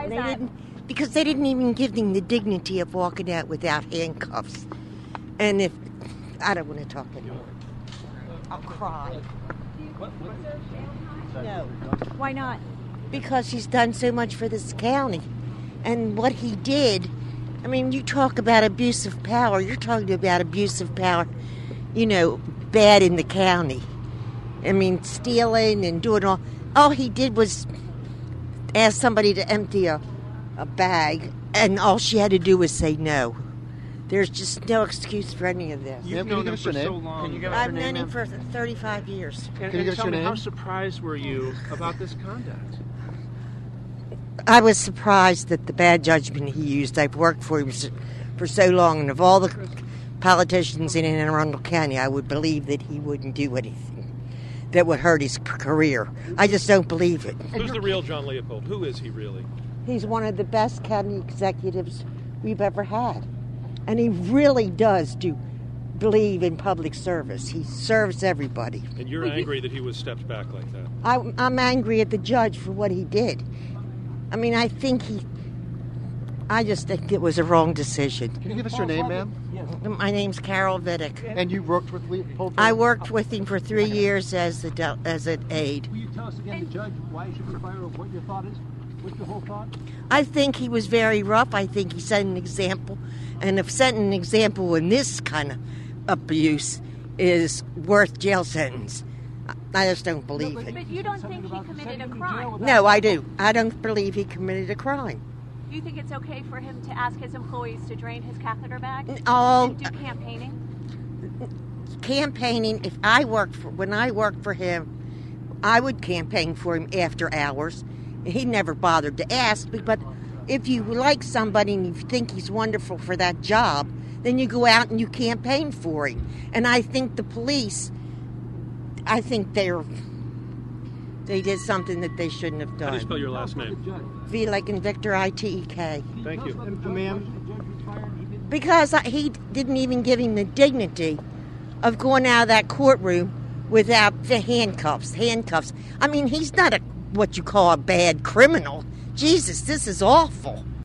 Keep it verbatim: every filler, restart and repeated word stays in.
is they that? didn't, because they didn't even give him the dignity of walking out without handcuffs. And if I don't want to talk anymore, I'll cry. No, Why not? because he's done so much for this county, and what he did. I mean, you talk about abuse of power. You're talking about abuse of power, you know, bad in the county. I mean, stealing and doing all. All he did was ask somebody to empty a, a bag, and all she had to do was say no. There's just no excuse for any of this. You've known him for so long. Can you give us I've your name, known him ma'am? for thirty-five years. And, Can you and give us tell your me, name? how surprised were you about this conduct? I was surprised at the bad judgment he used. I've worked for him s- for so long, and of all the politicians in Anne Arundel County, I would believe that he wouldn't do anything that would hurt his c- career. I just don't believe it. Who's the real John Leopold? Who is he really? He's one of the best county executives we've ever had. And he really does do believe in public service. He serves everybody. And you're angry that he was stepped back like that. I, I'm angry at the judge for what he did. I mean, I think he... I just think it was a wrong decision. Can you give us your name, ma'am? My name's Carol Vidic. And you worked with Leopold? I worked with him for three years as a del- as an aide. Will you tell us again, the judge, why he should be fired, or what your thought is? What's your whole thought? I think he was very rough. I think he set an example. And if setting an example in this kind of abuse is worth jail sentence, I just don't believe it. But you don't think he committed a crime? No, I do. I don't believe he committed a crime. Do you think it's okay for him to ask his employees to drain his catheter bag? Oh, And do campaigning? campaigning, if I worked for, when I worked for him, I would campaign for him after hours. He never bothered to ask me, but if you like somebody and you think he's wonderful for that job, then you go out and you campaign for him. And I think the police, I think they're, they did something that they shouldn't have How do you done. spell your last name? V like in Victor, I T E K. Thank you. Ma'am? Because I, he didn't even give him the dignity of going out of that courtroom without the handcuffs. Handcuffs. I mean, he's not a what you call a bad criminal. Jesus, this is awful.